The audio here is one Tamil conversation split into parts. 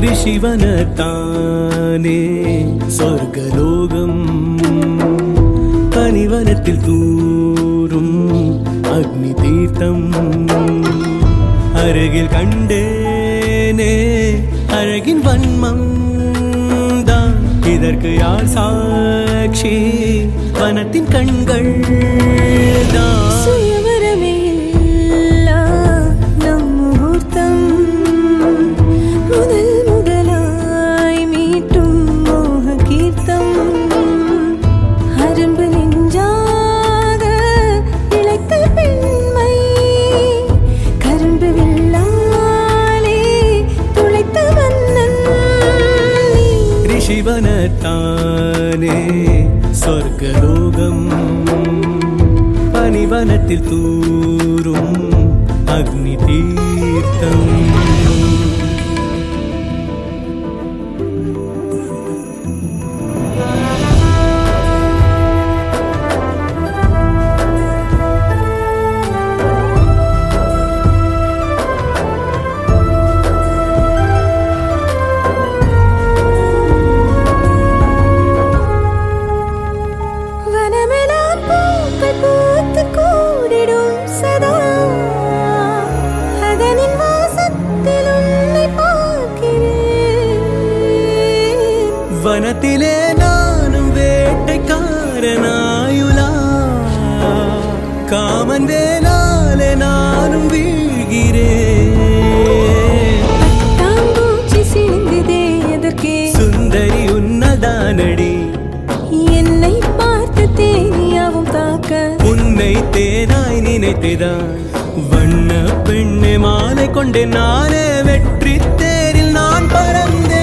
ഋഷിവനത്താനേ സ്വർഗലോകം പനിവനത്തിൽ തൂറും അഗ്നിതീർത്ഥം അരകിൽ കണ്ടേനേ അഴകിൻ വന്മം இதற்கு யார் சாட்சி வனத்தின் கண்கள் சுயவரமே இல்லா நம் முகூர்த்தம் முதல் முதலாய் மீட்டும் மோக கீர்த்தம் அரும்பு நெஞ்சாக இழைத்த பெண்மை கரும்பு வில்லாலே துளைத்த மன்னன் ഋഷിവനത്താനേ സ്വർഗലോകം പനിവനത്തിൽ തൂറും അഗ്നിതീർത്ഥം വനത്തിലെ നാനും വേട്ടക്കാരനായുലാ കാമൻ വേലാലെ നാനും വീഴ്கிறேன் സുന്ദരി ഉന്നതാനടി என்னை பார்த்து தேனியாவும் தாக்க உன்னை தேனாய் நினைத்ததான் வண்ண பெண்ணை மாலை கொண்டே நானே வெற்றி தேரில் நான் பறந்தேன்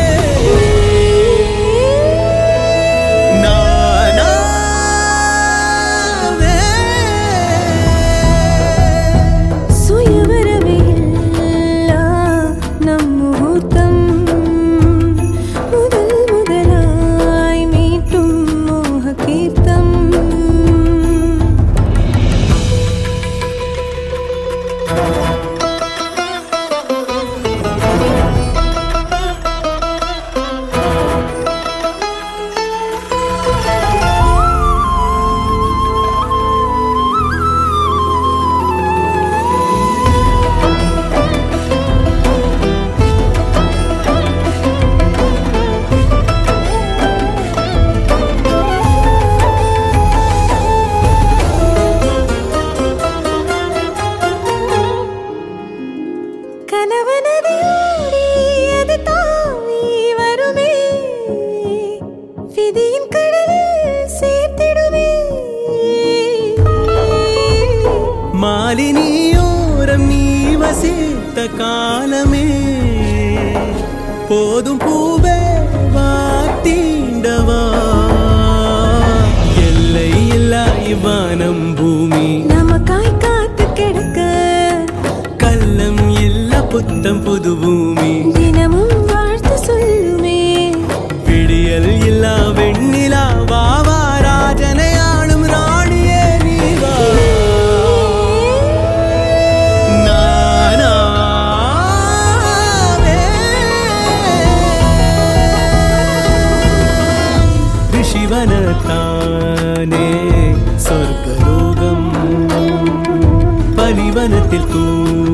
மாலினியோரம் நீ வசித்த காலமே போதும் பூவே வாத்தீண்டவா எல்லை இல்லா இவ்வானம் பூமி நமக்காய் காத்து கிடக்க கள்ளம் இல்ல புத்தம் புது பூமி தினமும் வாழ்த்து சொல்லுமே விடியல் இல்லா வெண்ணிலா வாவா ராஜனை ஆளும் ராணியே நீவா ഋഷിവനത്താനേ സ്വർഗലോകം പനിവനത്തിൽ തൂ